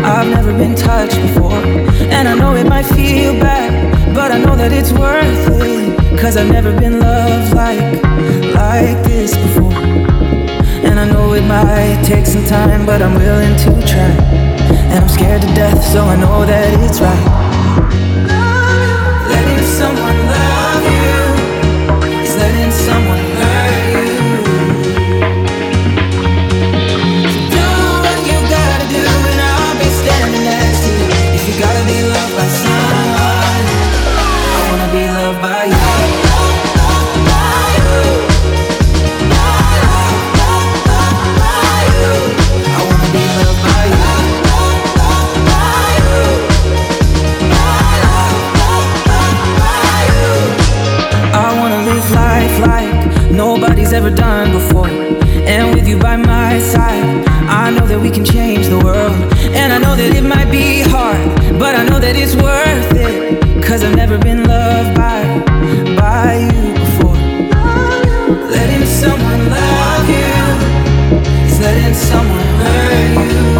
I've never been touched before, and I know it might feel bad, but I know that it's worth it, 'cause I've never been loved like this before. And I know it might take some time, but I'm willing to try. And I'm scared to death, so I know that it's right. Letting someone love you is letting someone hurt you. So do what you gotta do, and I'll be standing next to you. If you gotta be loved by someone, I wanna be loved by you. Nobody's ever done before, and with you by my side, I know that we can change the world. And I know that it might be hard, but I know that it's worth it, 'cause I've never been loved by you before. Letting someone love you is letting someone hurt you.